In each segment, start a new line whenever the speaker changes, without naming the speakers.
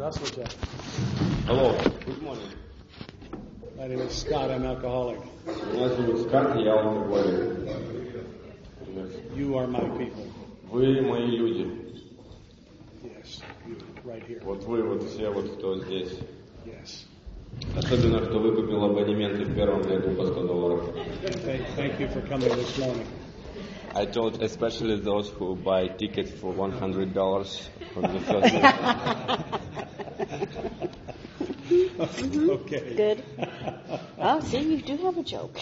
Здравствуйте.
Hello, good morning.
My name is Scott. I'm alcoholic.
Меня зовут Скотт, я алкоголик.
You are my people.
Вы мои люди.
Yes, you, right here.
Вот вы, вот все, вот кто здесь.
Yes.
Особенно, кто выкупил абонементы в первом ряду по $100.
Thank you for coming this morning.
I told especially those who buy tickets for $100 from the first
Okay.
Good. Oh, see, you do have a joke.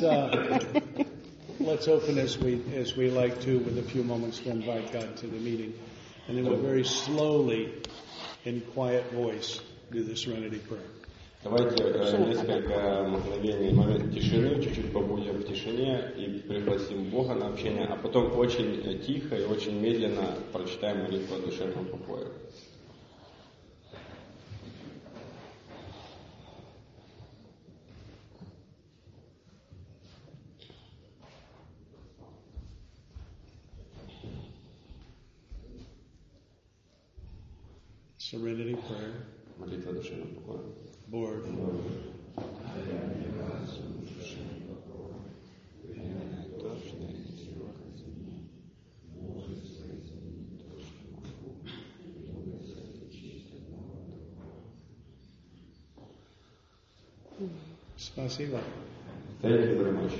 Let's open as we like to with a few moments to invite God to the meeting, and then we'll very slowly, in quiet voice, do the Serenity Prayer.
Давайте несколько мгновений, момент тишины, чуть-чуть побудем в тишине и пригласим Бога на общение, а потом очень тихо и очень медленно прочитаем молитву о душевном покое.
Serenity Prayer.
Молитва о душевном покое.
Lord, Spasiba.
Thank you very much.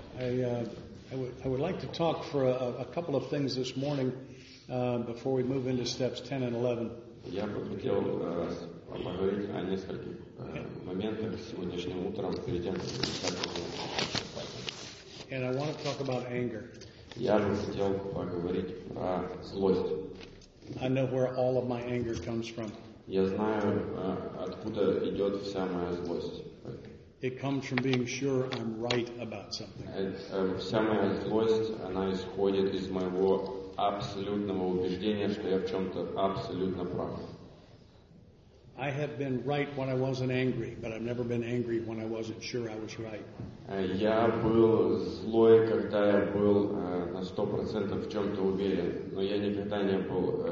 I would like to talk for a couple of things this morning before we move into steps 10 and 11.
Я бы хотел поговорить о нескольких моментах сегодняшним утром, перед тем, как начать.
And I want to talk about anger.
Я бы хотел поговорить про злость.
I know where all of my anger comes from.
Я знаю, откуда идет вся моя злость.
It comes from being sure I'm right about something.
Вся моя злость, она исходит из моего абсолютного убеждения, что я в чем-то абсолютно прав.
I have been right when I wasn't angry, but I've never been angry when I wasn't sure I was right.
Я был злой, когда я был на 100% в чем-то уверен, но я никогда не был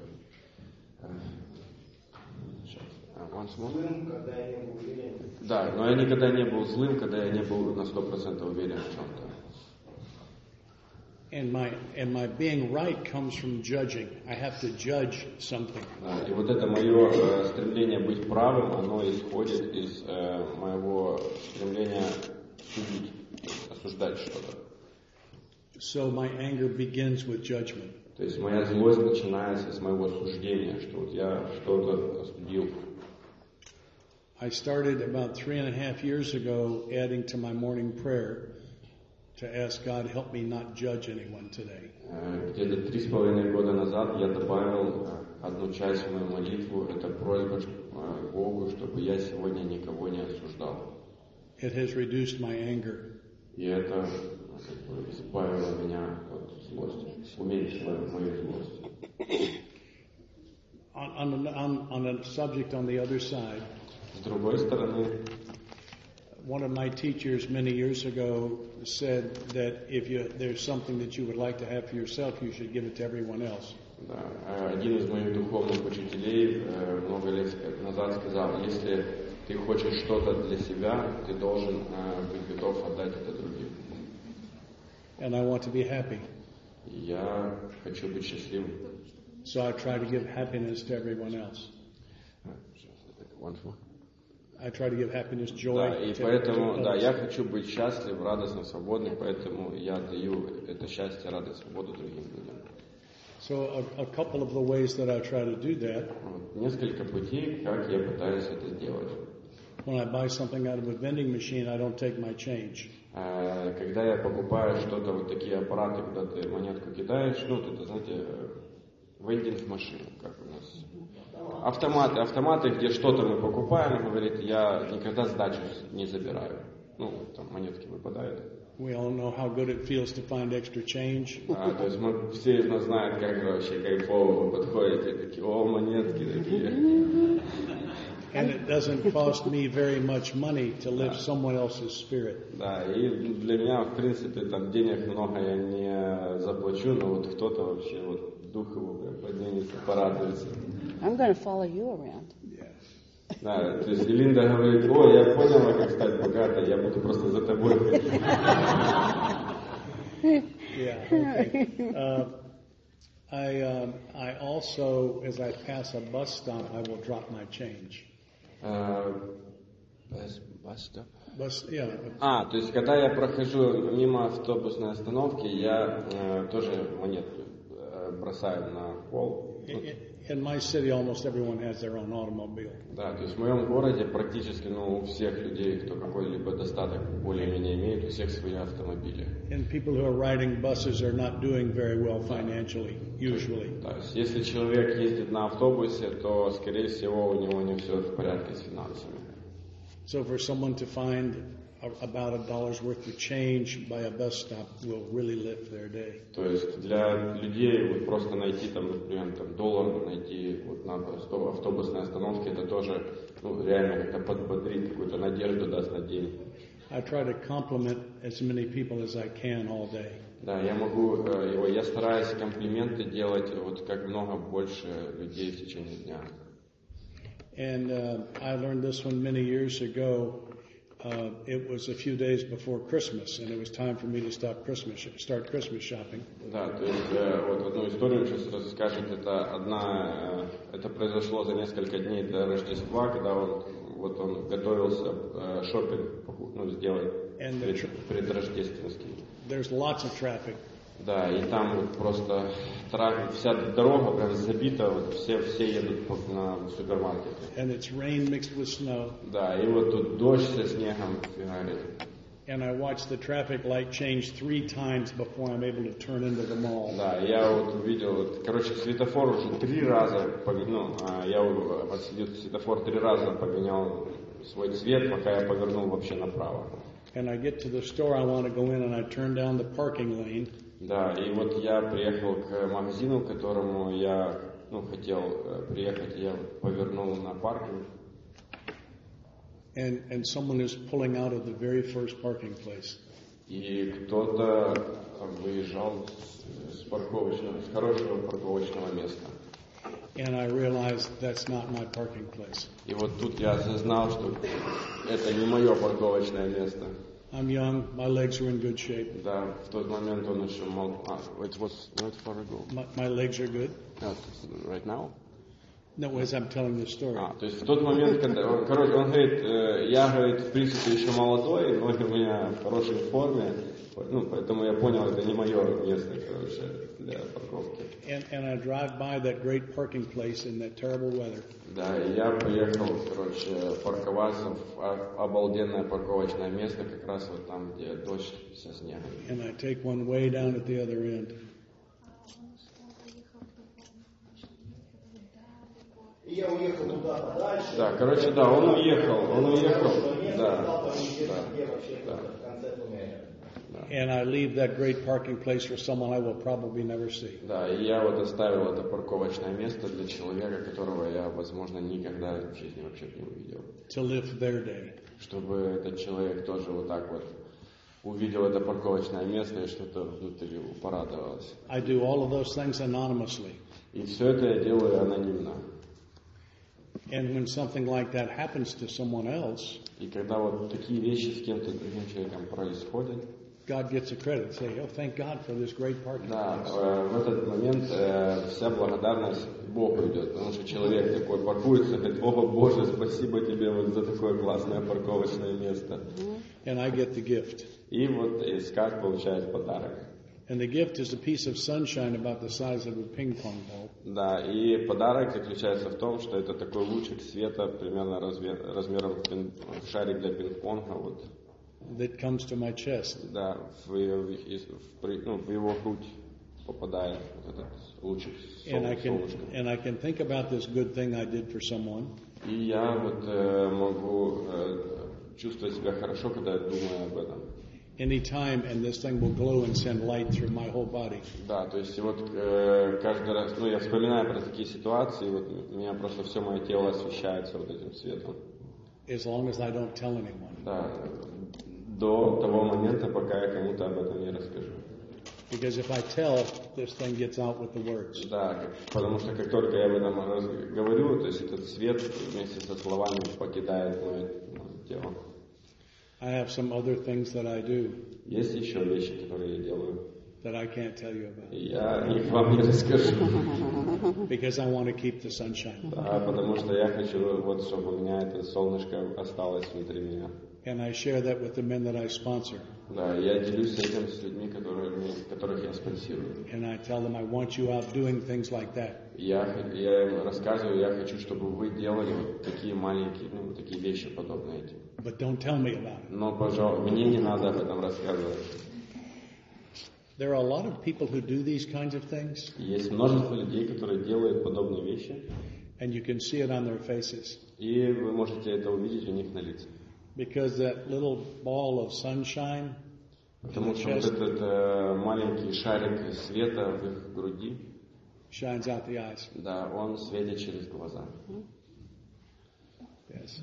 злым, когда я не был уверен.
Да, но я никогда не был злым, когда я не был на 100% уверен в чем-то.
And my being right comes from judging. I have to judge something.
И вот это мое стремление быть правым, оно исходит из моего стремления судить, осуждать что-то.
So my anger begins with judgment.
То есть моя злость начинается с моего суждения, что вот я что-то осудил.
I started about 3.5 years ago adding to my morning prayer to ask God, help me not judge anyone today.
Где-то 3,5 года назад я добавил одну часть в мою молитву, это просьба Богу, чтобы я сегодня никого не осуждал.
It has reduced my anger.
И это избавило меня от злости, уменьшило мою злость.
On a subject on the other side,
С другой стороны,
one of my teachers many years ago said that if there's something that you would like to have for yourself, you should give it to everyone else.
да, один из моих духовных учителей много лет назад сказал, если ты хочешь что-то для себя, ты должен быть готов отдать это другим.
And I want to be happy.
Я хочу быть счастливым.
So I try to give happiness to everyone else. I try to give happiness, joy.
Да, и поэтому, да, я хочу быть счастлив, радостным, свободным, поэтому я даю это счастье, радость, свободу другим людям.
So a couple of the ways that I try to do that.
Вот, несколько путей, как я пытаюсь это сделать.
When I buy something out of a vending machine, I don't take my change.
Когда я покупаю что-то, вот такие аппараты, куда ты монетку кидаешь, ну, это, знаете, вендинг-машин, как у нас. Автоматы, где что-то мы покупаем, говорит, я никогда сдачу не забираю. Ну, там монетки выпадают.
We all know how good it feels to find extra change.
То есть мы все из нас знают, как вообще кайфово вы подходите, такие, о, монетки такие.
And it doesn't cost me very much money to lift someone else's spirit.
Да, и для меня, в принципе, там денег много я не заплачу, но вот кто-то вообще вот дух его поднимется, порадуется.
I'm going to follow you around.
Да, то есть Линда говорит, я поняла, как стать богатой, я буду просто за тобой ходить.
Yeah. Okay. I also, as I pass a bus stop, I will drop my change.
То есть когда я прохожу мимо автобусной остановки, я тоже монетку бросаю на пол.
In my city, almost everyone has their own automobile.
Да, то есть в моем городе практически, у всех людей, кто какой-либо достаток более-менее имеет, у всех свои автомобили.
And people who are riding buses are not doing very well financially, usually.
То есть если человек ездит на автобусе, то, скорее всего, у него не все в порядке с финансами.
So for someone to find about $1 worth of change by a bus stop will really lift their day.
То есть для людей вот просто найти там, например, $1 найти вот на автобусной остановке, это тоже реально как-то подбодрит, какую-то надежду даст на день.
I try to compliment as many people as I can all day.
Да, я стараюсь комплименты делать вот как много больше людей в течение дня.
And I learned this one many years ago. It was a few days before Christmas, and it was time for me to start Christmas shopping.
Да, то есть вот одну историю сейчас расскажет. Это произошло за несколько дней до Рождества, когда он готовился шопинг сделать предрождественский.
There's lots of traffic.
Да, и там вот просто вся дорога прям забита, все едут на супермаркеты.
And it's rain mixed with snow.
Да, и вот тут дождь со снегом фигарит.
And I watched the traffic light change 3 times before I'm able to turn into the mall.
Да, я вот увидел, светофор уже 3 раза я отследил светофор 3 раза поменял свой цвет, пока я повернул вообще направо.
And I get to the store I want to go in, and I turn down the parking lane.
Да, и вот я приехал к магазину, к которому я хотел приехать, я повернул на паркинг.
And someone is pulling out of the very first parking place.
И кто-то выезжал с хорошего парковочного места.
And I realized that's not my parking place.
И вот тут я осознал, что это не мое парковочное место.
I'm young, my legs are in good shape.
Да, в тот момент он еще it was not far ago.
My legs are good?
Right now?
No, as I'm telling the story.
То есть в тот момент, когда он говорит, я, в принципе, еще молодой, ноги у меня в хорошей форме, поэтому я понял, это не мое место, для парковки.
And I drive by that great parking place in that terrible weather.
Да, и я поехал, парковаться в обалденное парковочное место, как раз вот там, где дождь со снегом.
And I take one way down at the other end.
И я уехал туда подальше.
Да, он уехал. Да.
And I leave that great parking place for someone I will probably never see.
Да, и я вот оставил это парковочное место для человека, которого я, возможно, никогда в жизни вообще не увидел.
To live their day.
Чтобы этот человек тоже вот так вот увидел это парковочное место и что-то внутри порадовалось.
I do all of those things anonymously.
И все это я делаю анонимно.
And when something like that happens to someone else,
и когда вот такие вещи с кем-то другим человеком происходят,
God gets the credit. Say, oh, thank God for this great parking place.
Да, в этот момент вся благодарность Богу идет, потому что человек такой паркуется, говорит, о Боже, спасибо тебе вот за такое классное парковочное место.
And I get the gift.
И вот Искак получает подарок.
And the gift is a piece of sunshine about the size of a ping pong ball.
Да, и подарок заключается в том, что это такой лучик света примерно размером шарик для пинг-понга вот.
That comes to my chest.
Да, в его грудь попадает этот лучик солнышка.
And I can think about this good thing I did for someone.
И я вот могу чувствовать себя хорошо, когда я думаю об этом.
Anytime, and this thing will glow and send light through my whole body.
Да, то есть вот каждый раз, я вспоминаю про такие ситуации, вот у меня просто все мое тело освещается вот этим светом.
As long as I don't tell anyone.
Да, до того момента, пока я кому-то об этом не расскажу.
Because if I tell, this thing gets out with the words.
Да, потому что как только я об этом говорю, то есть этот свет вместе со словами покидает мое тело.
I have some other things that I do
Есть еще вещи, которые я делаю.
that I can't tell you about.
И я их вам не расскажу.
Because I want to keep the sunshine.
Да, потому что я хочу, вот, чтобы у меня это солнышко осталось внутри меня.
And I share that with the men that I sponsor.
Да, я делюсь этим с людьми, которых я спонсирую.
And I tell them I want you out doing things like that.
Я им рассказываю, я хочу, чтобы вы делали вот такие маленькие, такие вещи подобные этим.
But don't tell me about it.
Но, пожалуйста, мне не надо об этом рассказывать.
There are a lot of people who do these kinds of things,
Есть множество людей, которые делают подобные вещи,
and you can see it on their faces.
и вы можете это увидеть у них на лицах.
Because that little ball of sunshine in
Потому
the
что вот
chest
этот маленький шарик света в их груди,
shines out the eyes.
да, он светит через глаза.
Yes.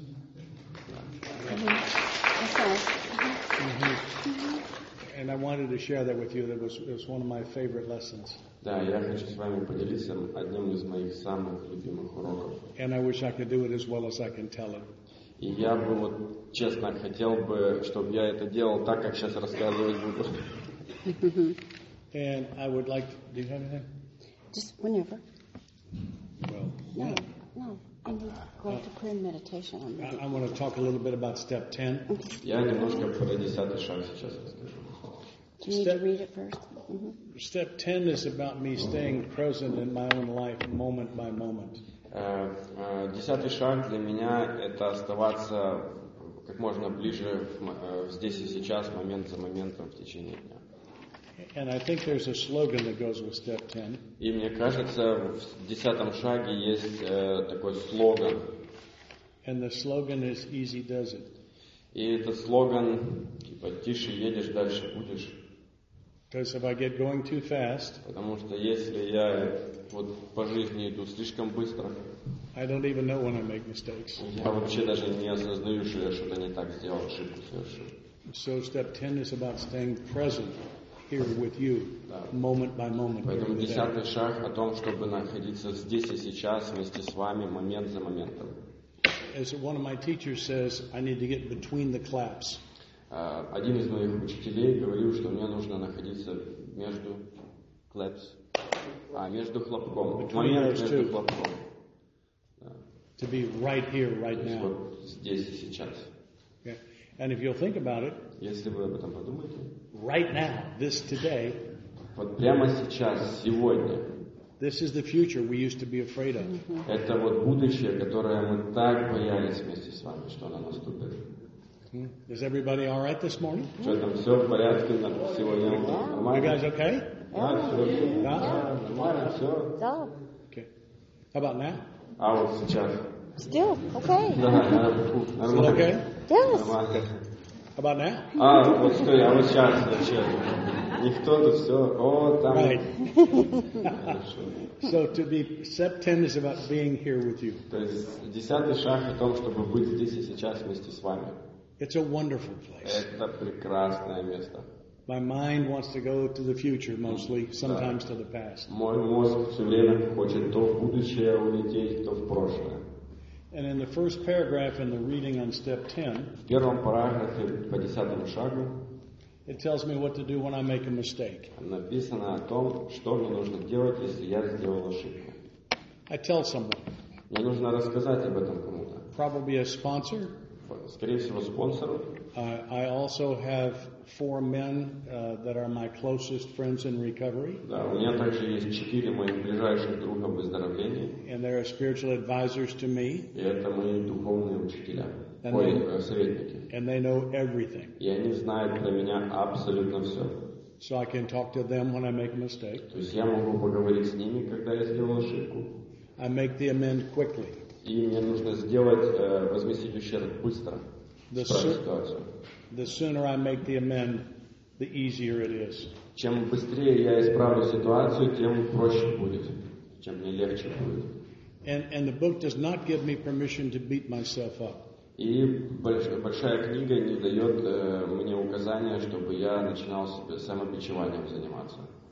And I wanted to share that with you. It was one of my favorite lessons.
Да, я хочу с вами поделиться одним из моих самых любимых уроков.
And I wish I could do it as well as I can tell it.
И я бы вот честно хотел бы, чтобы я это делал так, как сейчас рассказывать буду.
And I would like to, do you have anything?
Just whenever.
Well,
No,
yeah.
no. I need to go to prayer and meditation.
I want to talk a little bit about step 10.
Я немножко про 10-й шаг сейчас расскажу.
Do you need to read it first? Mm-hmm.
Step 10 is about me staying present in my own life moment by moment.
10-й шаг для меня — это оставаться как можно ближе здесь и сейчас, момент за моментом в течение дня.
And I think there's a slogan that goes with step 10.
И мне кажется, в 10-м шаге есть такой слоган.
And the slogan is easy does it.
И этот слоган, типа, тише едешь, дальше будешь.
Because if I get going too fast,
Потому что если я вот по жизни иду слишком быстро,
I don't even know when I make mistakes.
я вообще даже не осознаю, что я что-то не так сделал, ошибку совершил.
So step 10 is about staying present here with you, moment by moment.
Поэтому
during the day.
10-й шаг о том, чтобы находиться здесь и сейчас вместе с вами, момент за моментом.
As one of my teachers says, I need to get between the claps.
Один из моих учителей говорил, что мне нужно находиться между между хлопком. Момент между хлопком.
To be right here, right
То есть
now.
вот здесь и сейчас.
Okay? And if you'll think about it,
Если вы об этом подумаете,
right now, this today,
вот прямо сейчас, сегодня,
this is the future we used to be afraid of.
это вот будущее, которое мы так боялись вместе с вами, что оно наступит.
Is everybody all right this morning?
Что там, все в порядке сегодня?
You
Нормально?
guys okay?
Да, все,
Да?
нормально, все.
So,
Okay. How about now?
А вот сейчас.
still, okay.
Да,
Still
нормально.
okay?
Yes.
Нормально.
How about now?
Вот стой, а вот сейчас вообще. Никто тут все. О, там.
Right.
Хорошо.
So to be, step 10 is about being here with you.
То есть 10-й шаг о том, чтобы быть здесь и сейчас вместе с вами.
It's a wonderful place.
Это прекрасное место.
My mind wants to go to the future mostly, sometimes to the past.
Мой мозг все время хочет то в будущее улететь, то в прошлое.
And in the first paragraph in the reading on step 10,
В первом параграфе по 10-му шагу
it tells me what to do when I make a mistake.
написано о том, что мне нужно делать, если я сделал ошибку.
I tell someone,
Мне нужно рассказать об этом кому-то.
probably a sponsor.
Скорее всего, спонсору.
I also have 4 men that are my closest friends in recovery,
Да, у меня также есть 4 моих ближайших друга в выздоровлении.
and they're spiritual advisors to me,
И это мои духовные учителя. Советники.
and they know everything.
И они знают про меня абсолютно все.
So I can talk to them when I make a mistake.
То есть я могу поговорить с ними, когда я сделал ошибку.
I make the amend quickly.
И мне нужно сделать, возместить ущерб быстро. Исправить ситуацию.
The sooner I make the amend, the easier it is.
Чем быстрее я исправлю ситуацию, тем проще будет. Чем мне легче будет.
And the book does not give me permission to beat myself up.
И большая книга не дает мне указания, чтобы я начинал самобичеванием заниматься.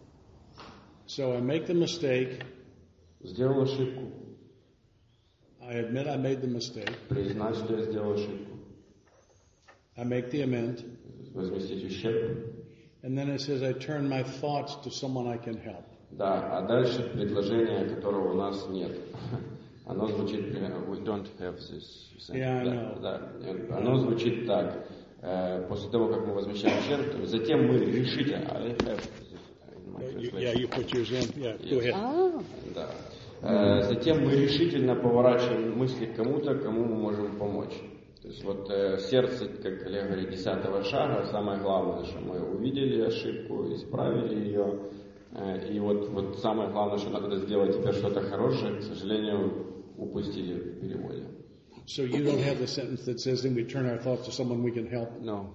So I make the mistake.
Сделал ошибку.
I admit I made the mistake.
Признать, что я сделал ошибку.
I make the amend.
Возместить ущерб.
And then it says I turn my thoughts to someone I can help.
Да, а дальше предложение, которого у нас нет. Оно звучит... We don't have this.
Yeah, I know.
Да. Оно звучит так. После того, как мы возмещаем ущерб, затем мы решите... I have this.
Yeah, you put yours in. Yeah, go ahead.
Oh.
Да. Затем мы решительно поворачиваем мысли к кому-то, кому мы можем помочь. То есть вот сердце, как коллега говорит, 10-го шага, самое главное, что мы увидели ошибку, исправили ее. И вот самое главное, что надо сделать теперь что-то хорошее, к сожалению, упустили в переводе.
So you don't have the sentence that says then we turn our thoughts to someone we can help?
No.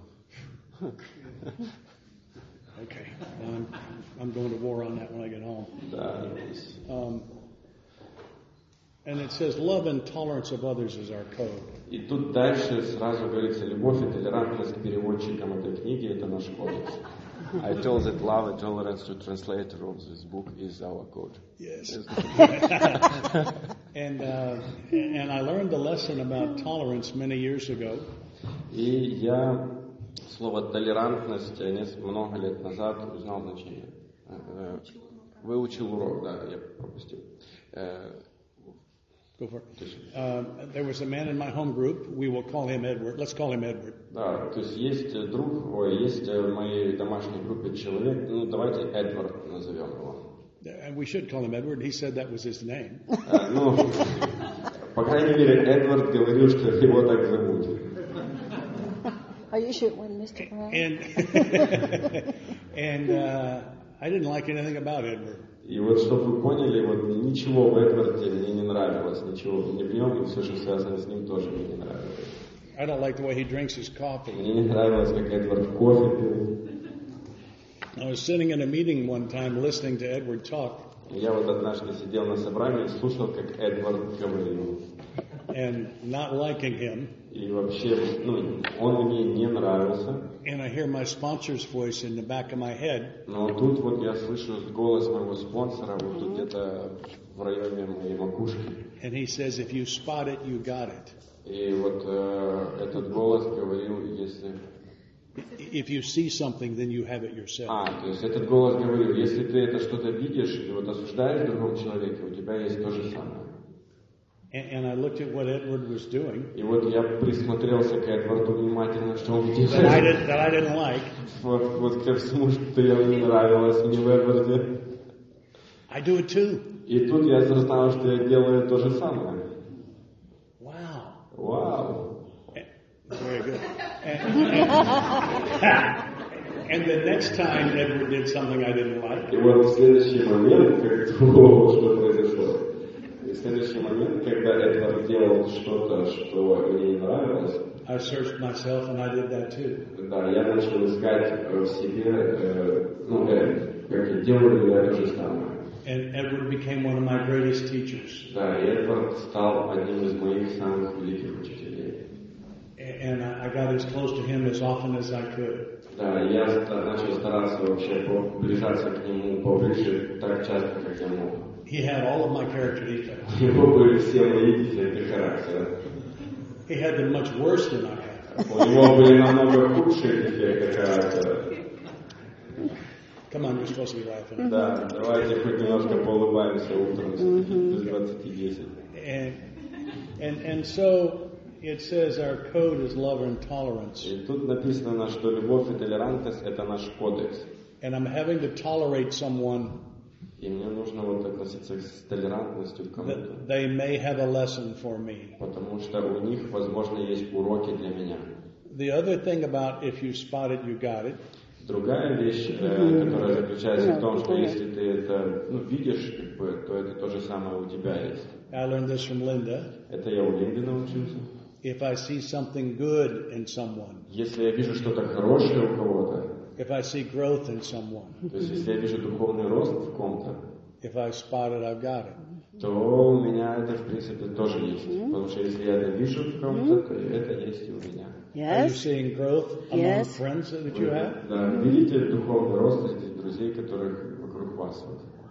Okay. I'm going to war on that when I get home.
Да.
And it says love and tolerance of others is our code.
И тут дальше сразу говорится, любовь и толерантность к переводчикам этой книги – это наш кодекс. I told that love and tolerance to translator of this book is our code.
Yes. And I learned the lesson about tolerance many years ago.
И я слово толерантность много лет назад узнал значение. Выучил урок, да, я пропустил.
Go for it. There was a man in my home group. We will call him Edward. Let's call him Edward.
Да, то есть есть в моей домашней группе человек, давайте Эдвард назовем его.
And we should call him Edward. He said that was his name.
По крайней мере, Эдвард говорил, что его так зовут.
Are you sure it wasn't Mr. Brown?
And I didn't like anything about Edward.
И вот, чтобы вы поняли, вот ничего в Эдварде мне не нравилось, ничего не в нем, и все, что связано с ним, тоже мне не нравилось.
I don't like the way he drinks his coffee.
Мне не нравилось, как Эдвард кофе пил.
I was sitting in a meeting one time listening to Edward talk.
Я вот однажды сидел на собрании и слушал, как Эдвард говорил.
And not liking him.
И вообще, он мне не нравился.
And I hear my sponsor's voice in the back of my head.
Но тут вот я слышу голос моего спонсора вот тут где-то в районе моей макушки.
And he says, if you spot it, you got it.
И вот этот голос говорил, если...
If you see something, then you have it yourself.
То есть этот голос говорил, если ты это что-то видишь и вот осуждаешь в другом человеке, у тебя есть то же самое.
And I looked at what Edward was doing.
И вот я присмотрелся к Эдварду внимательно, что он делает.
That I didn't like.
Вот ко всему, что ему не нравилось мне в Эдварде.
I do it too.
И тут я осознал, что я делаю то же самое. Wow.
Very good. And the next time Edward did something I didn't like.
И вот в следующий момент, что произошло. И в следующий момент, когда Эдвард делал что-то, что мне не нравилось,
I searched myself and I did that too.
Да, я начал искать в себе, как делаю ли я то же самое.
And Edward became one of my greatest teachers.
Да, и Эдвард стал одним из моих самых великих учителей.
And I got as close to him as often as I could.
Да, я начал стараться вообще приближаться к нему поближе так часто, как я мог.
He had all of my character defects.
У него были все мои дефекты характера.
He had them much worse than I had.
У него были намного худшие дефекты характера.
Come on, you're supposed to be laughing.
Да, давайте хоть немножко поулыбаемся утром без 20:10.
And so it says our code is love and tolerance.
И тут написано, что любовь и толерантность – это наш кодекс.
And I'm having to tolerate someone.
И мне нужно вот относиться с толерантностью к кому-то.
They may have a lesson for me.
Потому что у них, возможно, есть уроки для меня.
The other thing about if you spot it, you got it.
Другая вещь, которая заключается в том, что если ты это видишь, то это то же самое у тебя есть.
I learned this from Linda.
Это я у Линды научился.
If I see something good in someone.
Если я вижу что-то хорошее у кого-то.
If I see growth in someone.
То есть если я вижу духовный рост в ком-то.
If I spot it, I've got it.
То у меня это в принципе тоже есть. Потому что если я это вижу в ком-то, то это есть и у меня.
Are you seeing growth among friends that you have?
Да, видите духовный рост среди друзей, которых вокруг вас.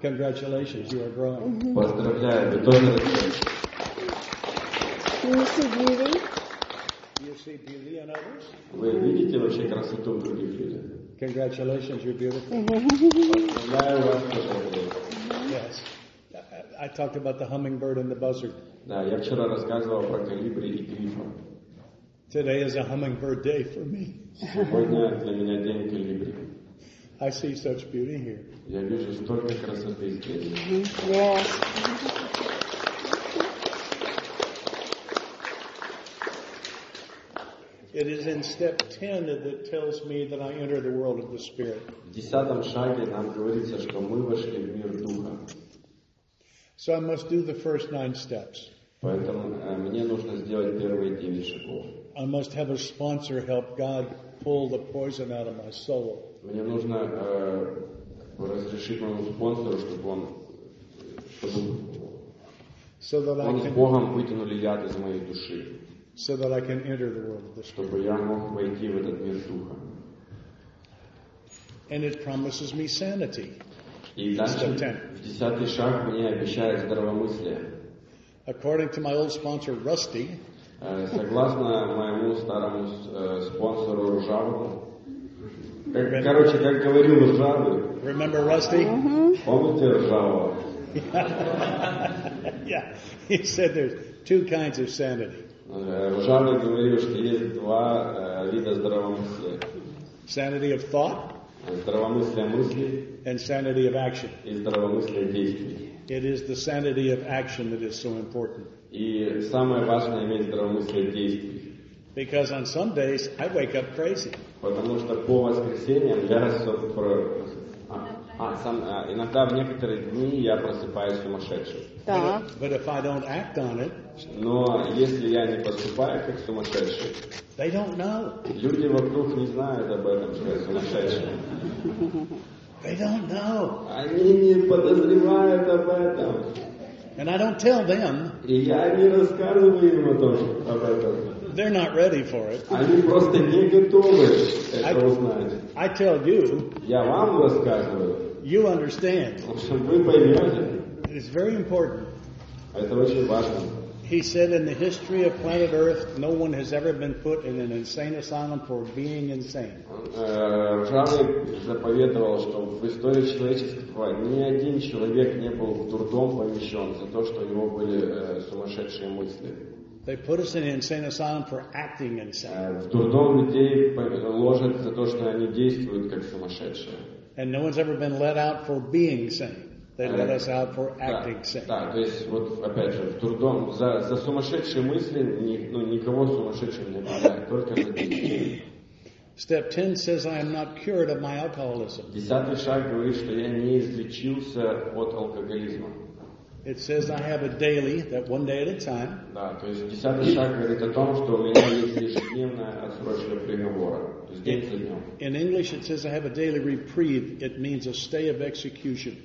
Congratulations, you are growing.
Поздравляю, вы тоже растете.
Do you see beauty?
Do you see beauty in others?
Вы видите вообще красоту в других людях?
Congratulations, you're beautiful.
Поздравляю вас тоже.
Yes. I talked about the hummingbird and the buzzard.
Да, я вчера рассказывал про колибри и грифа.
Today is a hummingbird day for me.
Сегодня для меня день колибри.
I see such beauty here.
Я вижу столько красоты здесь.
Yes.
It is in step 10 that tells me that I enter the world of the Spirit.
В 10 шаге нам говорится, что мы вошли в мир Духа.
So I must do the first 9 steps.
Поэтому мне нужно сделать первые 9 шагов.
I must have a sponsor help God pull the poison out of my soul.
Мне нужно разрешить моему спонсору, чтобы он
So that I
с Богом вытянули яд из моей души,
I can enter the world of the Spirit.
чтобы я мог войти в этот мир Духа.
And it promises me sanity.
И дальше, в 10 шаг мне обещает здравомыслие.
According to my old sponsor, Rusty,
Согласно моему старому спонсору Ржавому, короче, как говорил Ржавый,
remember Rusty?
помните Ржавого?
Yeah, he said there's 2 kinds of sanity.
Ржавый говорил, что есть 2 вида здравомыслия.
Sanity of thought
Здравомыслие мыслей
and sanity of action.
и здравомыслие действий.
It is the sanity of action that is so important.
И самое важное иметь здравомыслие действий.
Because on some days I wake up crazy.
Потому что по воскресеньям я иногда в некоторые дни я просыпаюсь сумасшедшим.
Да.
But if I don't act on it,
Но если я не поступаю как сумасшедший,
they don't know.
люди вокруг не знают об этом, что я сумасшедший.
They don't know.
Они не подозревают об этом.
And I don't tell them.
И я не рассказываю им об этом.
They're not ready for it.
Они просто не готовы это узнать.
I tell you,
Я вам рассказываю,
you understand.
чтобы вы поймете.
It's very important.
Это очень важно.
He said in the history of planet Earth, no one has ever been put in an insane asylum for being insane.
Ржавый заповедовал, что в истории человечества ни один человек не был в дурдом помещен за то, что у него были сумасшедшие мысли.
They put us in an insane asylum for acting insane.
В дурдом людей ложат за то, что они действуют как сумасшедшие.
And no one's ever been let out for being sane. They let us out for acting sane.
Да, то есть вот опять же в дурдом за сумасшедшие мысли никого сумасшедшим не объявляют, только за действия.
Step 10 says I am not cured of my alcoholism.
10 шаг говорит, что я не излечился от алкоголизма.
It says I have a daily, that one day at a time.
Да, то есть 10 шаг говорит о том, что у меня есть ежедневная отсрочка приговора, то есть день за днем.
In English it says I have a daily reprieve. It means a stay of execution.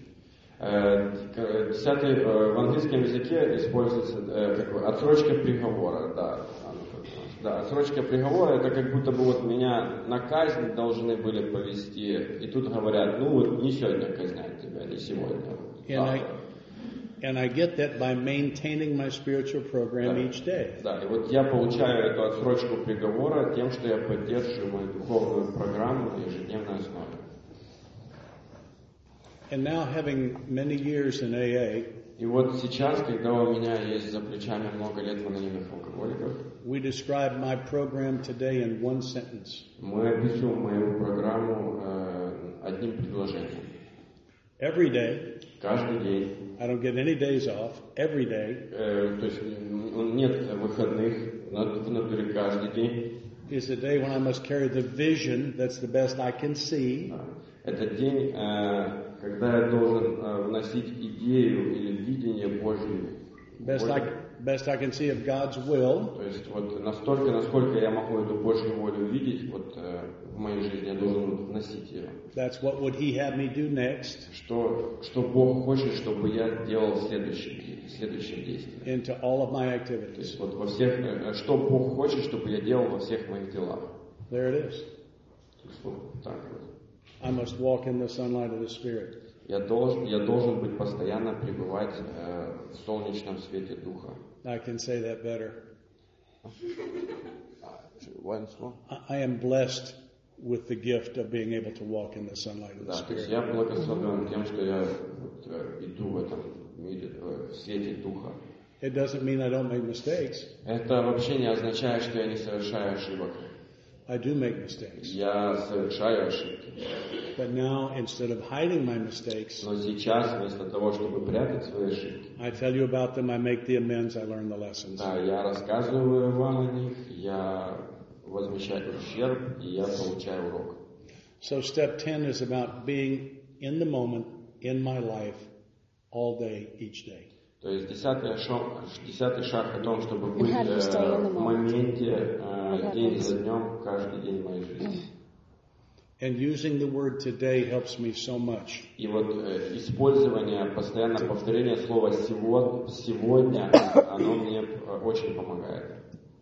10 в английском языке используется как бы отсрочка приговора, да. Да, отсрочка приговора, это как будто бы вот меня на казнь должны были повести, и тут говорят, ну вот не сегодня казнят тебя, не сегодня.
And I get that by maintaining my spiritual program each day.
Да, и вот я получаю эту отсрочку приговора тем, что я поддерживаю мою духовную программу на ежедневной основе.
And now having many years in AA,
и вот сейчас, когда у меня есть за плечами много лет в анонимных алкоголиков,
we describe my program today in one sentence.
Мы описываем мою программу одним предложением.
Every day,
каждый день.
I don't get any days off. Every day.
То есть нет выходных в натуре каждый день.
Is a day when I must carry the vision that's the best I can see.
Это день, когда я должен вносить идею или видение Божье.
Best I can see of God's will.
То есть вот настолько, насколько я могу эту Божью волю видеть, вот в моей жизни я должен вносить ее.
That's what would He have me do next.
Что Бог хочет, чтобы я делал следующее действие.
Into all of my activities.
То есть вот во всех, что Бог хочет, чтобы я делал во всех моих делах.
There it is.
То есть вот так вот.
I must walk in the sunlight of the Spirit.
Я должен быть постоянно пребывать в солнечном свете Духа.
I can say that better.
Once more.
I am blessed with the gift of being able to walk in the sunlight of the
Да, то есть
Spirit.
я благословен тем, что я иду в этом мире, в свете Духа.
It doesn't mean I don't make mistakes.
Это вообще не означает, что я не совершаю ошибок.
I do make mistakes.
Я совершаю ошибки.
But now, instead of hiding my mistakes,
Но сейчас, вместо того, чтобы прятать свои ошибки,
I tell you about them, I make the amends, I learn the lessons.
да, я рассказываю вам о них, я возмещаю ущерб, и я получаю урок.
So step 10 is about being in the moment, in my life, all day, each day.
То есть 10-й шаг о том, чтобы быть
how do you stay in the
в
moment?
моменте, день за днем, каждый день моей жизни.
And using the word today helps me so much.
И вот использование, постоянное повторение слова «сегодня», оно мне очень помогает.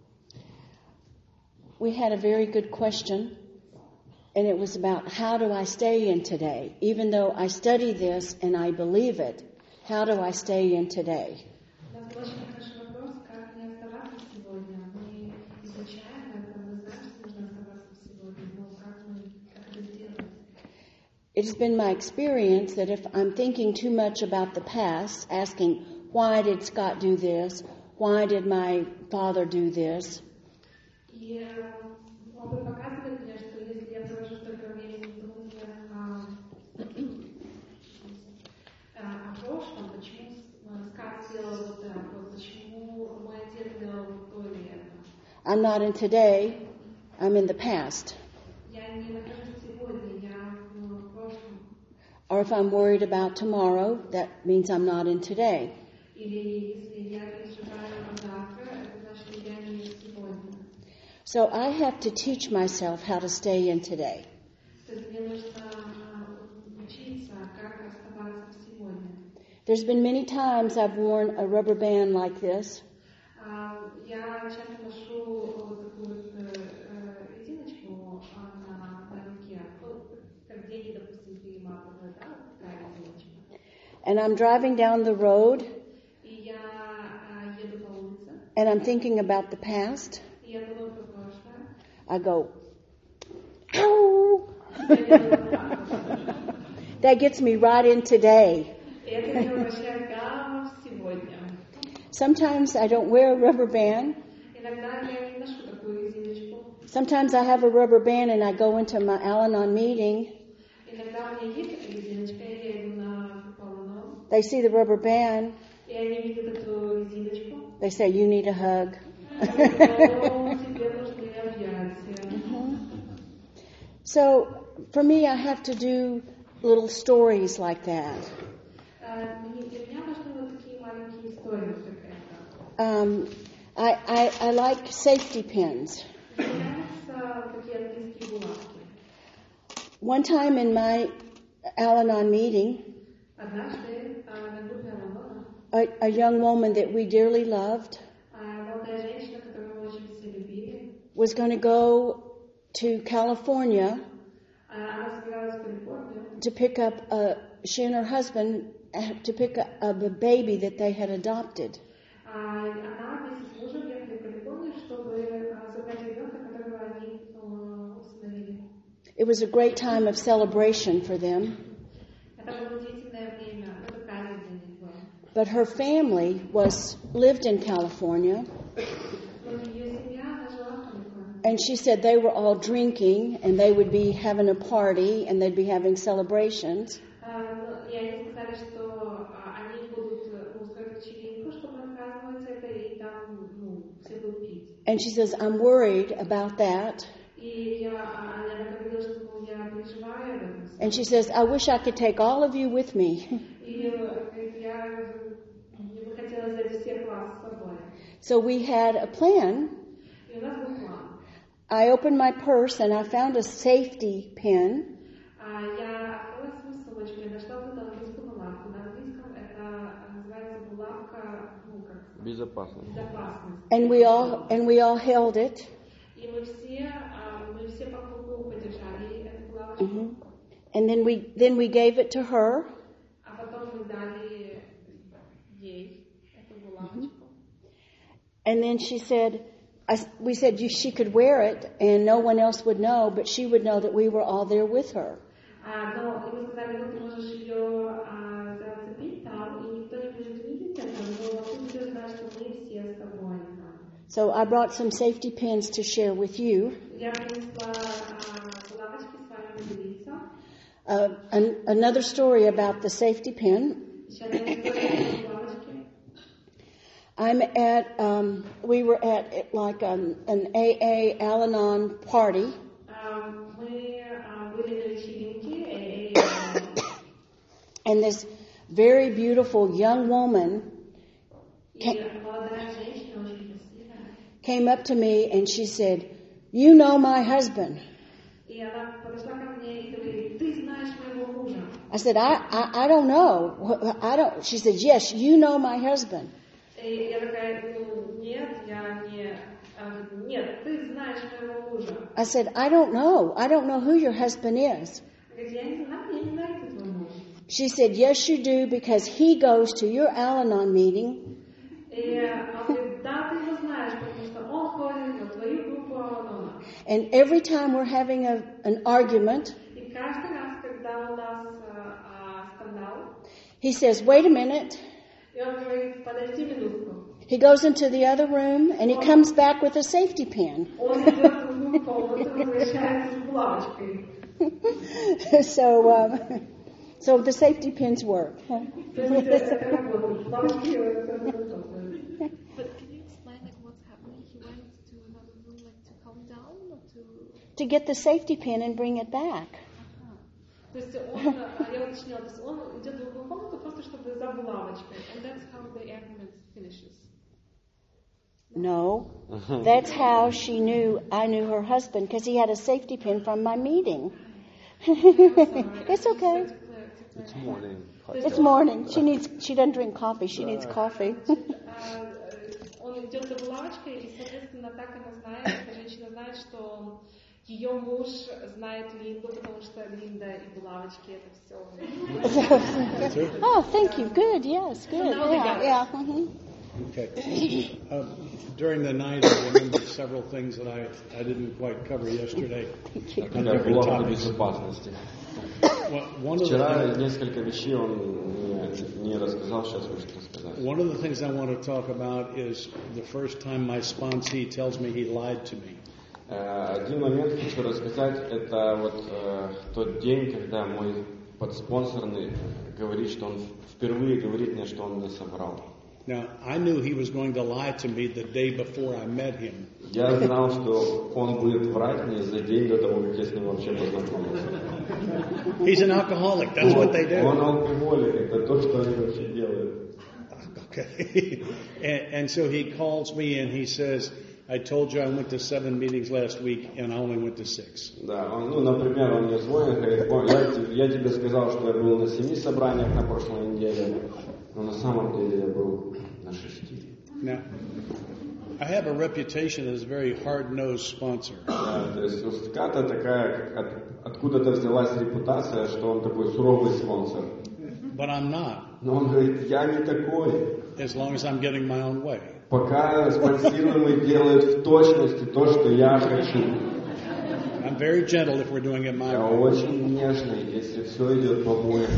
We had a very good question, and it was about how do I stay in today? Even though I study this and I believe it, how do I stay in today?
У нас был очень хороший вопрос, как не оставаться сегодня. Мы изучаем это, мы знаем, что нужно оставаться сегодня, но как это сделать?
It's been my experience that if I'm thinking too much about the past, asking, why did Scott do this? Why did my father do this?
И опыт показывает мне, что если я провожу столько времени в думке о прошлом, почему Скат сделал вот так, вот почему мой отец сделал то или это.
I'm not in today, I'm in the past.
Я не нахожусь сегодня, я в прошлом.
Or if I'm worried about tomorrow, that means I'm not in today.
Или если я переживаю завтра, это значит, что я не сегодня.
So I have to teach myself how to stay in today.
То есть мне нужно учиться, как оставаться в сегодня.
There's been many times I've worn a rubber band like this,
Я часто ношу вот такую резиночку на руке, как деньги, допустим, перематывают, да, вот такая резиночка.
and I'm driving down the road,
И я еду по улице,
and I'm thinking about the past.
и я думаю про прошлое.
I go, ow!
Я делаю вот так вот.
That gets me right in today.
И это меня возвращает прямо в сегодня.
Sometimes I don't wear a rubber band.
Иногда я не ношу такую резиночку.
Sometimes I have a rubber band and I go into my Al-Anon meeting.
Иногда у меня есть такая резиночка, я иду на Al-Anon,
They see the rubber band.
и они видят эту резиночку.
They say, you need a hug.
Тебе нужны объятия.
So for me, I have to do little stories like that.
Для меня важны вот такие маленькие истории, как это.
I like safety pins.
Мне нравятся такие английские булавки.
One time in my Al-Anon meeting,
Однажды на группе Al-Anon
a young woman that we dearly loved
молодая женщина, которую мы очень все любили,
was going to go to California
она собиралась в Калифорнию,
to pick up she and her husband to pick up a baby that they had adopted.
она вместе с мужем ехали в Калифорнию, чтобы забрать ребенка, которого они усыновили.
It was a great time of celebration for them,
Это было удивительное время, это праздник для них был.
but her family lived in California,
Но ее семья, она жила в Калифорнии.
and she said they were all drinking and they would be having a party and they'd be having celebrations.
И они сказали, что они будут устроить вечеринку, чтобы отпраздновать это, и там все будут пить.
And she says, I'm worried about that.
И она говорила, что я переживаю об этом.
And she says, I wish I could take all of you with me.
И мне бы хотелось взять всех вас с собой.
So we had a plan.
И у нас был план.
I opened my purse and I found a safety pin.
Я открыла свою сумочку, я нашла вот английскую булавку. На английском это называется булавка, как
Безопасность.
безопасность.
And we all held it.
И мы все по кругу подержали эту булавочку.
And then we gave it to her.
ей эту булавочку.
And then she said, we said she could wear it and no one else would know, but she would know that we were all there with her.
Но мы сказали, ну ты можешь ее зацепить там, и никто не будет видеть это, но ты будешь знать, что мы все с тобой там.
So I brought some safety pins to share with you.
Я принесла булавочки с вами поделиться.
Another story about the safety pin.
Еще одна история про булавочки.
We were at like an AA Al-Anon party.
Мы были на вечеринке,
And this very beautiful young woman
молодая женщина, очень красивая.
came up to me and she said, "You know my husband."
И она подошла ко мне и говорит, ты знаешь моего мужа.
I said, I don't know. I don't. She said, "Yes, you know my husband."
И я такая, нет, нет, ты знаешь моего мужа.
I said, I don't know. I don't know who your husband is.
Говорит, я не знаю, кто твой муж.
She said, yes, you do, because he goes to your Al-Anon meeting.
И она говорит, да, ты его знаешь, потому что он ходит на твою группу Ал-Анона.
And every time we're having an argument,
И каждый раз, когда у нас скандал,
he says, wait a minute.
и он говорит, подожди минутку.
He goes into the other room and he comes back with a safety pin.
Он идет в другую комнату, возвращается с булавочкой.
So the safety pins work.
То есть это работает. Булавочки работают.
But can you explain like what's happening? He went to another room like to calm down or to...
To get the safety pin and bring it back.
То есть он, я уточнила, то есть он идет в другую комнату просто чтобы за булавочкой.
And that's how the argument finishes.
No, that's how I knew her husband, because he had a safety pin from my meeting. It's okay.
It's morning.
It's morning. She doesn't drink coffee. She needs coffee.
Он идет за булавочкой, и, соответственно, так она знает, эта женщина знает, что ее муж знает Линду, потому что Линда и булавочки это все.
Oh, thank you. Good. Yes. Good. Yeah. Mm-hmm.
Okay. During the night, I remembered several things that I didn't quite cover yesterday on different topics.
Безопасности.
One of
Вчера
the
несколько вещей он не рассказал, сейчас хочет рассказать.
One of the things I want to talk about is the first time my sponsee tells me he lied to me.
Один момент хочу рассказать, это вот тот день, когда мой подспонсорный говорит, что он впервые говорит мне, что он мне соврал.
Now, I knew he was going to lie to me the day before I met him.
Я знал, что он будет врать мне за день до того, как я с ним вообще познакомился.
He's an alcoholic. That's what they do.
Он алкоголик, это то, что они вообще делают.
Okay. And so he calls me and he says, I told you I went to 7 meetings last week and I only went to 6.
Да, например, он мне звонит, говорит, я тебе сказал, что я был на 7 собраниях на прошлой неделе, но на самом деле я был на 6.
Now, I have a reputation as a very hard-nosed sponsor.
Да, то есть у Ската такая, откуда-то взялась репутация, что он такой суровый спонсор.
But I'm not,
Но он говорит, я не такой.
as long as I'm getting my own way.
Пока спонсируемый делает в точности то, что я хочу.
I'm very gentle if we're doing it my
Я
way.
очень нежный, если все идет по-моему.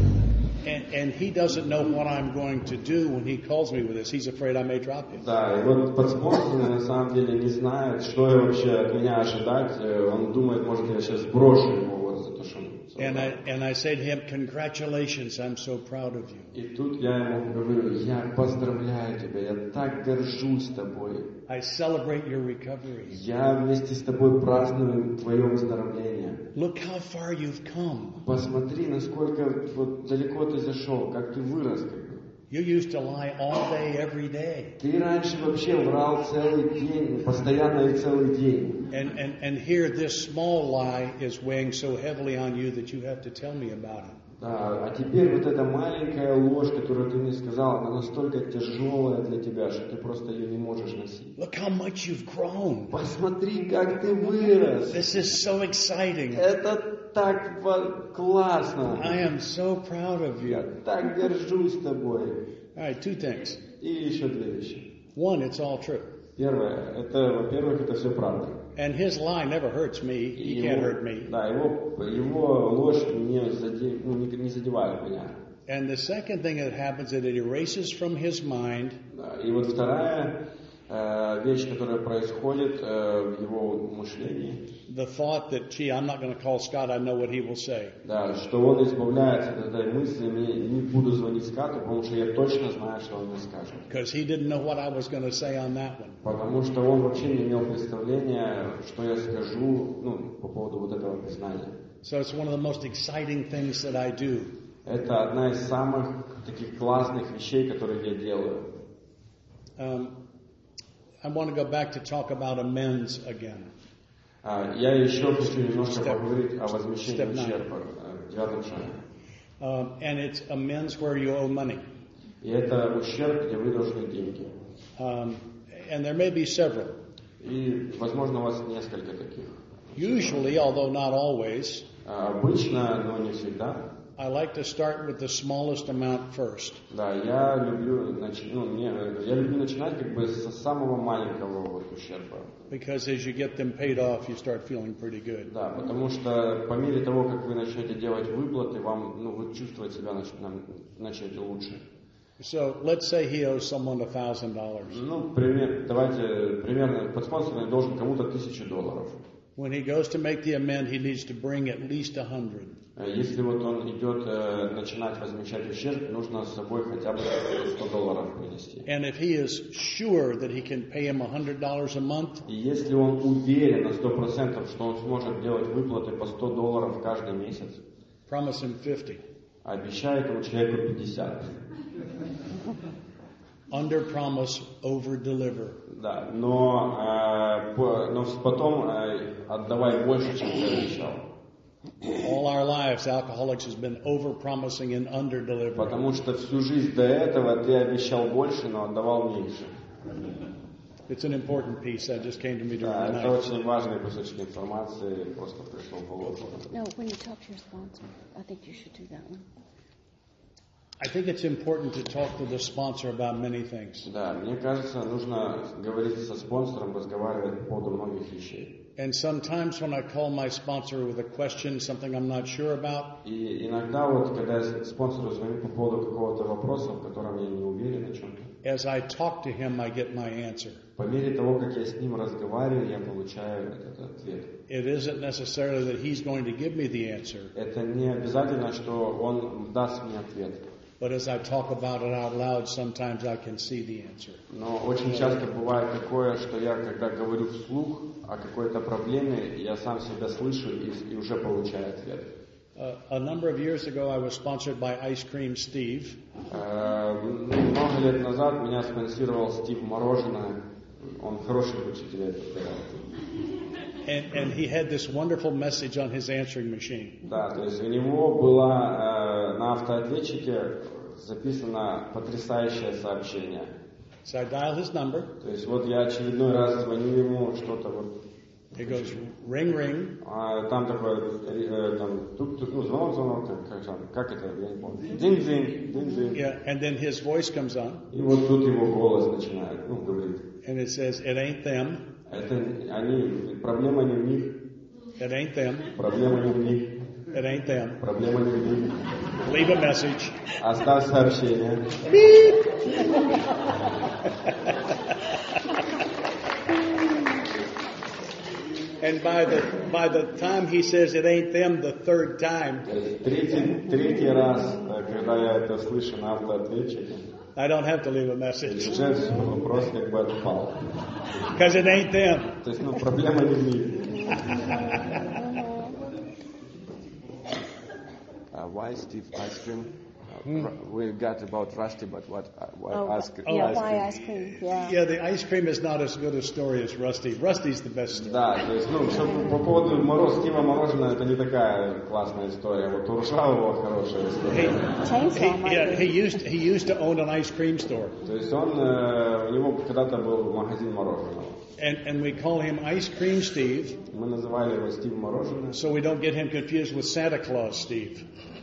And he doesn't know what I'm going to do when he calls me with this. He's afraid I may drop him.
Да, и вот подспонсорный на самом деле не знает, что я вообще от меня ожидать. Он думает, может, я сейчас брошу его вот за то, что он...
And I say to him, congratulations, I'm so proud of you.
И тут я ему говорю, я поздравляю тебя, я так горжусь тобой.
I celebrate your recovery.
Я вместе с тобой праздную твое выздоровление.
Look how far you've come.
Посмотри, насколько вот далеко ты зашел, как ты вырос.
You used to lie all day, every day.
Ты раньше вообще врал целый день, постоянно и целый день.
And here this small lie is weighing so heavily on you that you have to tell me about it.
Да, а теперь вот эта маленькая ложь, которую ты мне сказал, она настолько тяжелая для тебя, что ты просто ее не можешь носить.
Look how much you've grown.
Посмотри, как ты вырос.
This is so exciting.
Это так классно.
I am so proud of
Я
you.
так горжусь тобой.
All right, two things.
И еще две вещи.
One, it's all true.
Первое, это, во-первых, это все правда.
And his lie never hurts me. He can't hurt me.
Да, его ложь не задевает меня.
And the second thing that happens is it erases from his mind
Да, и вот вторая вещь, которая происходит в его мышлении,
the thought that, gee, I'm not going to call Scott, I know what he will say.
да, что он избавляется от этой мысли, не буду звонить Скатту, потому что я точно знаю, что он мне скажет.
Because he didn't know what I was going to say on that one.
Потому что он вообще не имел представления, что я скажу, по поводу вот этого признания.
So it's one of the most exciting things that I do.
Это одна из самых таких классных вещей, которые я делаю.
I want to go back to talk about amends again.
Я еще хочу немножко поговорить о возмещении ущерба в 9 шаге.
And it's amends where you owe money.
И это ущерб, где вы должны деньги.
And there may be several.
И, возможно, у вас несколько таких.
Usually, although not always,
Обычно, но не всегда.
I like to start with the smallest amount first.
Да, я люблю начинать как бы с самого маленького вот ущерба.
Because as you get them paid off, you start feeling pretty good.
Да, потому что по мере того, как вы начнете делать выплаты, вы чувствовать себя начнете лучше.
So let's say he owes someone $1,000.
Давайте примерно подспонсорный должен кому-то $1000.
When he goes to make the amend, he needs to bring at least 100.
Если вот он идет начинать возмещать ущерб, нужно с собой хотя бы $100 принести.
And if he is sure that he can pay him $100 a month,
И если он уверен на 100%, что он сможет делать выплаты по $100 каждый месяц,
promise him 50.
обещай этому человеку 50.
Under promise, over deliver.
Да, но потом отдавай больше, чем ты обещал.
All our lives, Alcoholics has been over-promising and under-delivering.
Потому что всю жизнь до этого ты обещал больше, но отдавал меньше.
It's an important piece that just came to me during
Да,
the
это
night.
очень важный кусочек информации, просто пришел в голову.
No, when you talk to your sponsor, I think you should do that one.
I think it's important to talk to the sponsor about many things.
Да, мне кажется, нужно говорить со спонсором, разговаривать по поводу многих вещей.
And sometimes when I call my sponsor with a question, something I'm not sure about,
И иногда вот, когда я спонсору звоню по поводу какого-то вопроса, в котором я не уверен о чем-то,
as I talk to him, I get my answer.
по мере того, как я с ним разговариваю, я получаю этот ответ.
It isn't necessarily that he's going to give me the answer,
Это не обязательно, что он даст мне ответ.
but as I talk about it out loud, sometimes I can see the answer.
Но очень часто бывает такое, что я, когда говорю вслух о какой-то проблеме, я сам себя слышу и уже получаю ответ.
A number of years ago, I was sponsored by Ice Cream Steve.
Много лет назад меня спонсировал Стив Мороженое. Он хороший учитель, я повторяю.
And he had this wonderful message on his answering machine.
Да, то есть у него было на автоответчике записано потрясающее сообщение.
So I dial his number.
То есть вот я очередной раз звоню ему, что-то вот.
It goes ring, ring.
Там такой, тук-тук, звонок, как это, я не помню. Динь-динь, динь-динь.
Yeah, and then his voice comes on,
И вот тут его голос начинает, говорит.
and it says, "It ain't them.
Проблема не в них,
It ain't them.
проблема не в них,
It ain't them.
проблема не в них.
Leave a message."
Оставь сообщение.
And by the time he says it ain't them the third time,
Третий раз, когда я это слышу на автоответчике,
I don't have to leave a message
уже вопрос как бы отпал.
because it ain't them.
То есть, проблема не в них.
Why Steve ice cream?
We got about Rusty, but what ice cream?
Why ice cream? Yeah.
Yeah, the ice cream is not as good a story as Rusty. Rusty's the best story.
Да, то есть, по поводу Стива Мороженого, это не такая классная история. Вот у Ржавого хорошая история.
Chainsaw might be.
He used to own an ice cream store.
То есть у него когда-то был магазин мороженого.
And we call him Ice Cream Steve.
Мы называли его Стив Мороженое.
So we don't get him confused with Santa Claus Steve.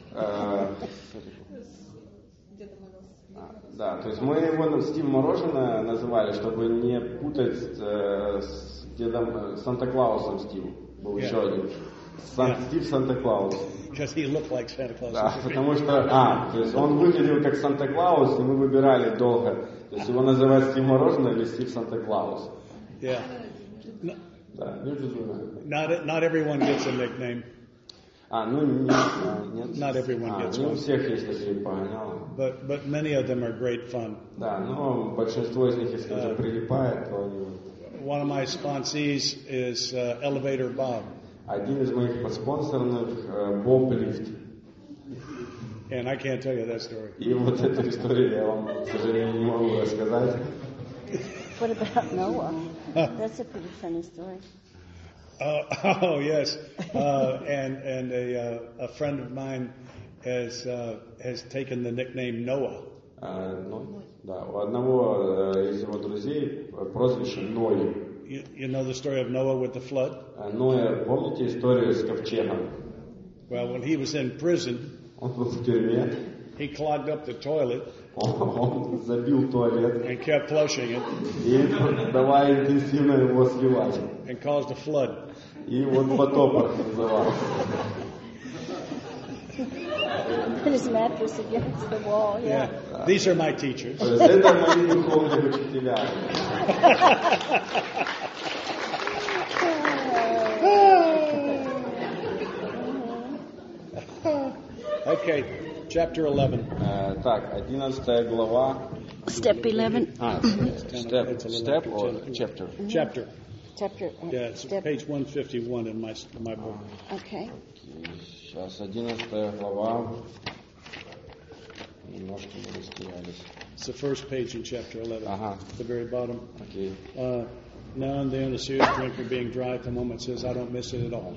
Да, то есть мы его Стив Мороженое называли, чтобы не путать с дедом Санта-Клаусом Стив. Был еще один. Стив Санта-Клаус.
Because he looked like Santa Claus.
Да, потому что, то есть он выглядел как Санта-Клаус, и мы выбирали долго. То есть его называть Стив Мороженое или Стив Санта-Клаус.
Yeah.
Да, между двумя.
Not everyone gets a nickname.
Нет.
Not everyone gets
Не у
one.
всех есть такие погонялы.
But many of them are great fun.
Да, но большинство из них, если уже прилипает, то они...
One of my sponsees is Elevator Bob.
Один из моих подспонсорных Боб Лифт.
And I can't tell you that story.
И вот эту историю я вам, к сожалению, не могу рассказать.
What about Noah? That's a pretty funny story.
Oh yes, and a friend of mine has taken the nickname Noah.
Да, у одного из его друзей прозвище Ной.
You know the story of Noah with the flood?
Ноя, помните историю с ковчегом?
Well, when he was in prison,
Он был в тюрьме,
he clogged up the toilet
он забил туалет
and kept flushing it
и давай интенсивно его сливать.
and caused a flood.
И вот потоп называл.
Put his mattress against the wall, yeah.
These are my teachers.
То есть это мои духовные учителя.
Okay, chapter 11.
Так, 11 глава.
Step 11.
Step or chapter?
Chapter.
Chapter.
Yeah, it's
step.
page 151 in my book.
Okay.
Сейчас 11 глава. Немножко мы растерялись.
It's the first page in chapter 11.
Ага.
At the very bottom.
Окей.
Now and then, a serious drinker being dry at the moment says, I don't miss it at all.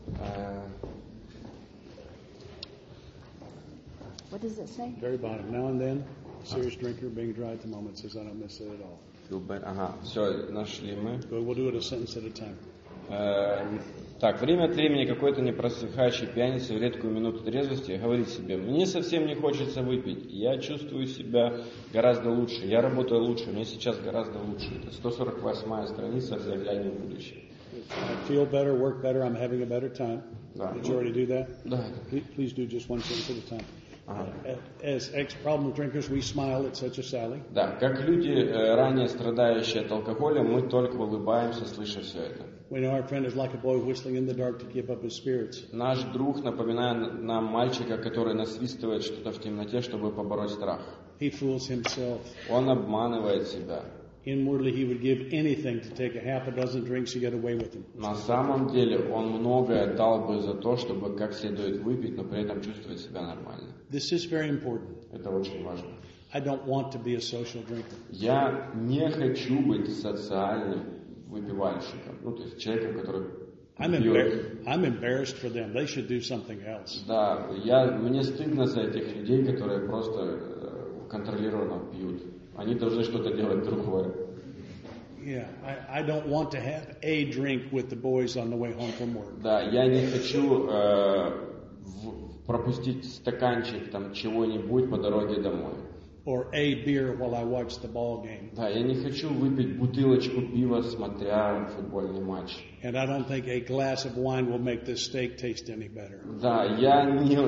What does it say?
Very bottom. Now and then, a serious drinker being dry at the moment says, I don't miss it at all.
Ага, все, нашли мы.
But we'll do it a sentence at a time.
Так, время от времени какой-то непросыхающий пьяница в редкую минуту трезвости говорит себе: мне совсем не хочется выпить, я чувствую себя гораздо лучше, я работаю лучше, мне сейчас гораздо лучше. Это 148-я страница «Загляние в будущее».
I feel better, work better, I'm having a better time.
Да.
Did you already do that?
Да.
Please do just one sentence at a time.
Ага.
As ex-problem drinkers, we smile at such a sally.
Да, как люди, ранее страдающие от алкоголя, мы только улыбаемся, слыша все это.
We know our friend is like a boy whistling in the dark to keep up his spirits.
Наш друг напоминает нам мальчика, который насвистывает что-то в темноте, чтобы побороть страх.
He fools himself.
Он обманывает себя.
Inwardly, he would give anything to take a half a dozen drinks to get away with them.
На самом деле он многое дал бы за то, чтобы как следует выпить, но при этом чувствовать себя нормально.
This is very important.
Это очень важно.
I don't want to be a social drinker.
Я не хочу быть социальным выпивальщиком, то есть человеком, который пьет.
I'm embarrassed for them. They should do something else.
Да, мне стыдно за этих людей, которые просто контролированно пьют. Они должны что-то делать другое.
Yeah, I don't want to have a drink with the boys on the way home from work.
Да, я не хочу пропустить стаканчик там чего-нибудь по дороге домой.
Or a beer while I watch the ball game.
Да, я не хочу выпить бутылочку пива, смотря футбольный матч.
And I don't think a glass of wine will make this steak taste any better.
Да, я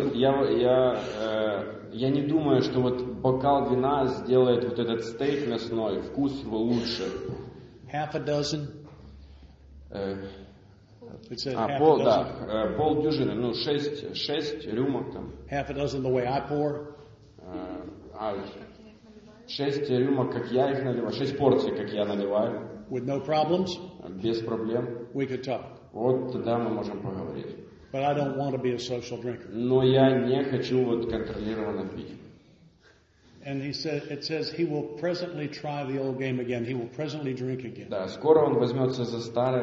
не думаю, что вот бокал вина сделает вот этот стейк мясной, вкус его лучше.
Half a dozen? It said half a
Пол,
dozen.
да, полдюжины, 6 рюмок там.
Half a dozen the way I pour?
6 рюмок, как я их наливаю, 6 порций, как я наливаю.
With no problems?
Без проблем.
We could talk.
Вот тогда мы можем поговорить.
But I don't want to be a social drinker.
Но я не хочу вот контролированно пить.
And it says he will presently try the old game again. He will presently drink again.
Да, скоро он возьмется за старое,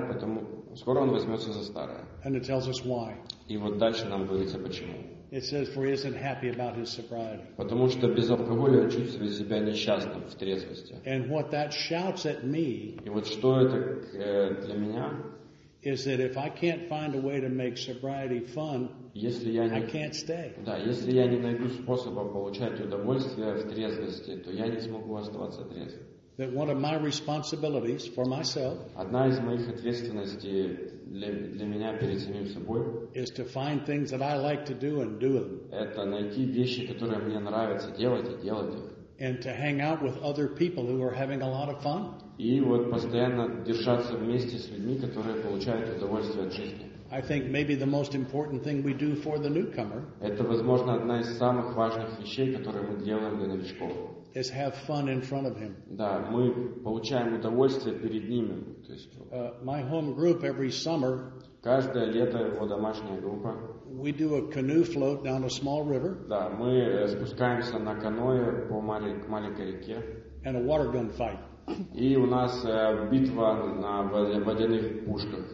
And it tells us why.
И вот дальше нам говорится почему.
It says, for he isn't happy about his sobriety.
Потому что без алкоголя он чувствует себя несчастным в трезвости.
And what that shouts at me
И вот что это для меня,
is that if I can't find a way to make sobriety fun,
если я
I
не,
can't stay.
да, если я не найду способа получать удовольствие в трезвости, то я не смогу оставаться трезвым.
That one of my responsibilities for myself
Одна из моих ответственностей для меня перед самим собой
is to find things that I like to do and do them.
это найти вещи, которые мне нравится делать и делать их.
And to hang out with other people who are having a lot of fun.
И вот постоянно держаться вместе с людьми, которые получают удовольствие от жизни.
I think maybe the most important thing we do for the newcomer
Это, возможно, одна из самых важных вещей, которые мы делаем для новичков.
is have fun in front of him.
Да, мы получаем удовольствие перед ними. То есть,
My home group every summer,
каждое лето его домашняя группа.
we do a canoe float down a small river
Да, мы спускаемся на каноэ по маленькой реке.
and a water gun fight.
И у нас битва на водяных пушках.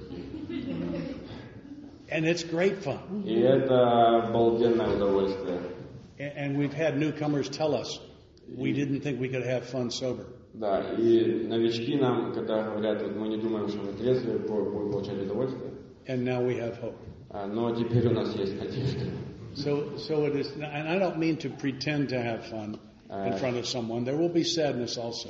And it's great fun.
И это обалденное удовольствие.
And we've had newcomers tell us we didn't think we could have fun sober.
Да, и новички нам, когда говорят, вот мы не думаем, что мы трезвые, будем получать удовольствие.
And now we have hope.
Но теперь у нас есть надежда.
So it is, and I don't mean to pretend to have fun in front of someone. There will be sadness also.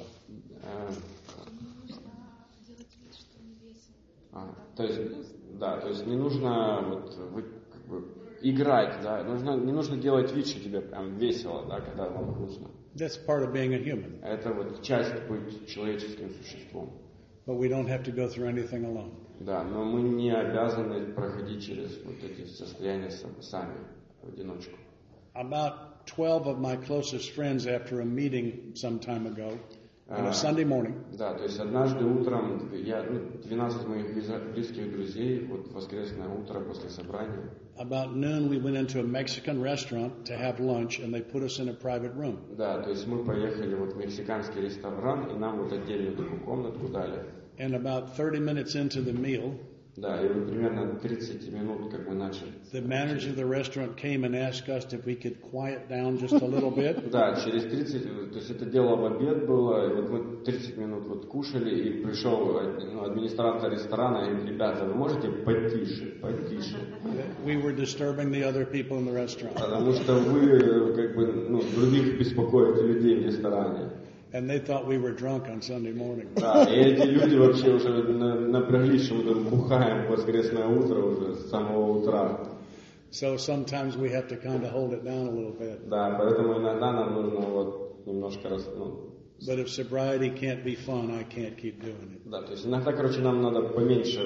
То есть не нужно вот играть, да, не нужно делать вид, что тебе прям весело, да, когда вам грустно.
That's part of being a human.
Это вот часть быть человеческим существом.
But we don't have to go through anything alone.
Да, но мы не обязаны проходить через вот эти состояния сами, в одиночку.
About 12 of my closest friends after a meeting some time ago, on a Sunday morning,
Да, то есть однажды утром 12 моих близких друзей, вот воскресное утро после собрания.
about noon we went into a Mexican restaurant to have lunch and they put us in a private room.
Да, то есть мы поехали вот в мексиканский ресторан, и нам вот отдельную такую комнатку дали.
And about 30 minutes into the meal,
Да, и вот примерно 30 минут, как мы начали.
the manager of the restaurant came and asked us if we could quiet down just a little bit.
Да, через 30, то есть это дело в обед было, и вот мы 30 минут вот кушали, и пришел администратор ресторана и говорит, ребята, вы можете потише?
We were disturbing the other people in the restaurant.
Потому что вы как бы других беспокоите людей в ресторане.
And they thought we were drunk on Sunday morning.
Да, и эти люди вообще уже напряглись, что мы тут бухаем в воскресное утро уже с самого утра.
So sometimes we have to kind of hold it down a little bit.
Да, поэтому иногда нам нужно вот немножко
But if sobriety can't be fun, I can't keep doing it.
Да, то есть иногда, нам надо поменьше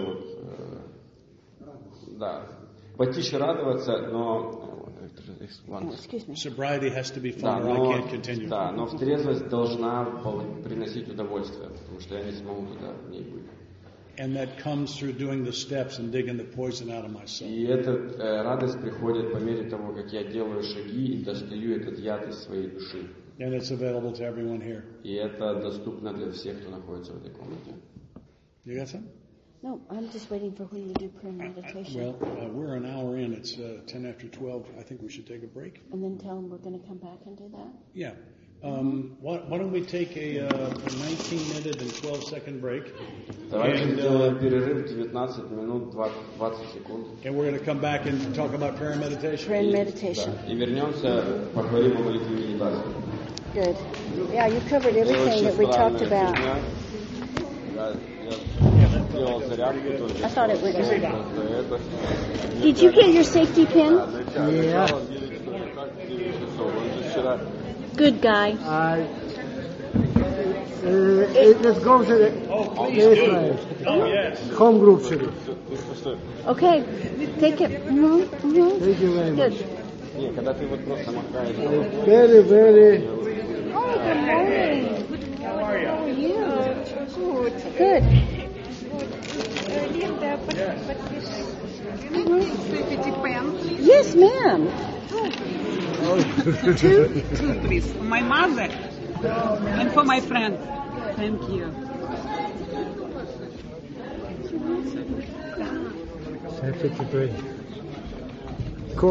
потише радоваться, но
Sobriety has to be fun, or I can't continue.
Да, но в трезвость должна приносить удовольствие, потому что я не смогу тогда в ней быть.
And that comes through doing the steps and digging the poison out of my soul.
И эта радость приходит по мере того, как я делаю шаги и достаю этот яд из своей души.
And it's available to everyone here.
И это доступно для всех, кто находится в этой комнате.
You got something?
No, I'm just waiting for when you do prayer meditation.
Well, we're an hour in. It's 10 after 12. I think we should take a break.
And then tell them we're going to come back and do that.
Yeah. Why don't we take a 19-minute and 12-second break?
Давайте сделаем перерыв 19 минут 20 секунд.
And we're going to come back and talk about prayer and meditation.
Prayer and meditation.
Да. И вернемся, поговорим о молитве и медитации.
Good. Yeah, you covered everything that we talked about. I thought it went good. Did you get your safety pin?
Yeah.
Good guy.
Let's go to the home group city.
Okay, take it.
Thank you very much.
Good.
Не, когда ты вот просто махаешь.
Very, very.
Oh, good morning. How are you? Good.
Linda,
Yes, ma'am.
Two, please. For my mother and for my friend. Thank you.
10:53.